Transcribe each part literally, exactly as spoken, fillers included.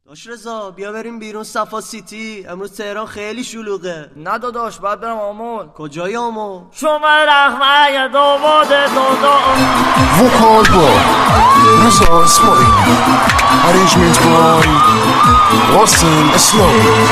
داش رضا بیا بریم بیرون صفا سیتی، امروز تهران خیلی شلوغه. نه داداش باید برم آمل. کجای آمل؟ شما رحمه دوباد دادا وکال با رضا اسماعیل، ارنجمنت بای قاسم اسلامی.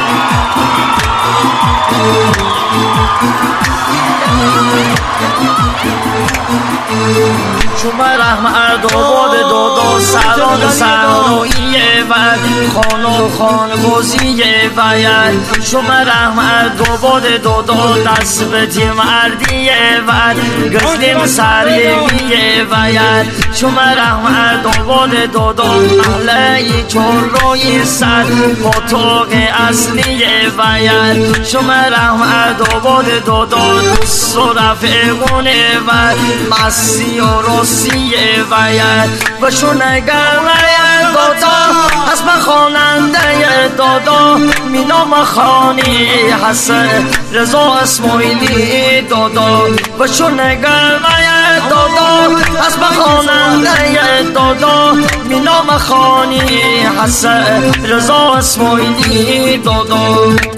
شما رحمه دوباد دادا سران سرانویه و خانو خانگوزیه وید. شما رحمه دوباد دادا دست به تیم مردیه و گفتیم سریمیه وید. شما رحمه دوباد دادا محله چروی سر پاتوق اصلیه وید. شما رحمه دوباد دادا دوست و رفیقونه و مسی و روسیه وید. بشون اگر وید دادا از من خواننده دادا مینام خانی حسن رضا اسماعیلی دادا. بشون اگر وید دادا از من خواننده دادا مینام خانی حسن رضا اسماعیلی دادا.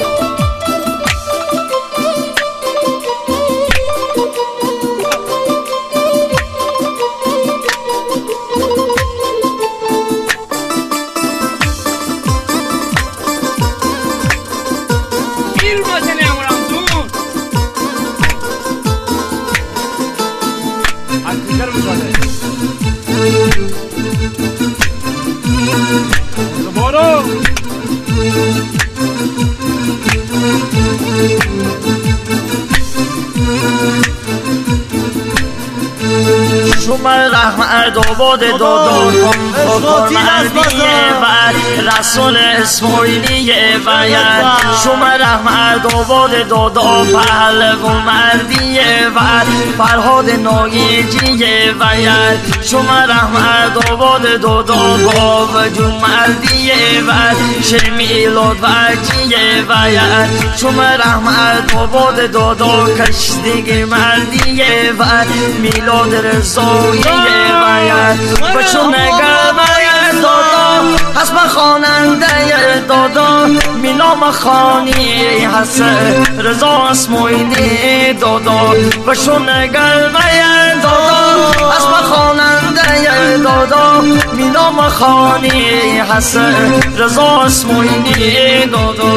شما رحمه دوباد دادا فکر مردیه و رسول اسماعیلیه وید. شما رحمه دوباد دادا پهلو مردیه و فرهاد نایجیه وید. شما رحمه دوباد دادا با وجود مردیه و شمیلات وجیه وید. شما رحمه دوباد دادا کشتیگ مردیه و میلاد رضا باید. بچون اگر باید دادا از من خواننده دادا مینام خانی حسن رضا اسماعیلی دادا. بچون اگر باید دادا از من خواننده دادا مینام خانی حسن رضا اسماعیلی دادا.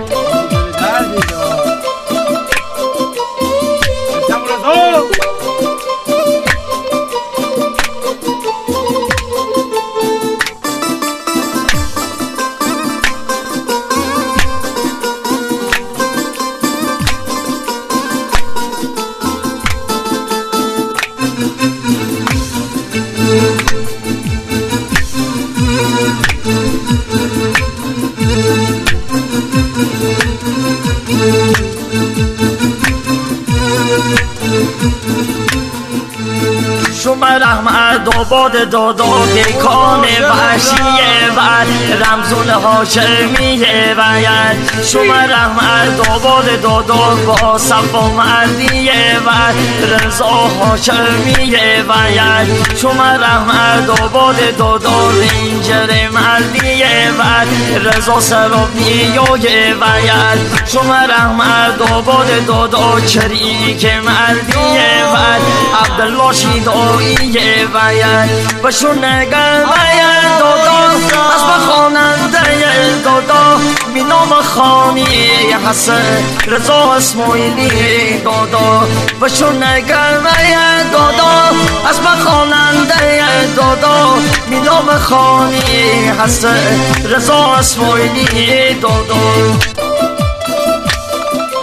شما رحمه دوباد دادا دیکان وحشیه و رمزون هاشمیه وید. شما رحمه دوباد دادا با صفا مردیه و رضا هاشمیه وید. شما رحمه دوباد دادا رنجر مردیه و رضا سرابیویه وید. شما رحمه دوباد دادا چریک مردیه و عبدالله شیداییه وید. بشون اگر وید دادا از بخواننده دادا مینام خانی حسن رضا اسماعیلی دادا. بشون اگر وید دادا از بخواننده دادا مینام خانی حسن رضا اسماعیلی دادا.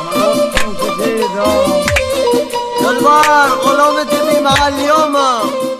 دلبر غلام تیمی محلیامم.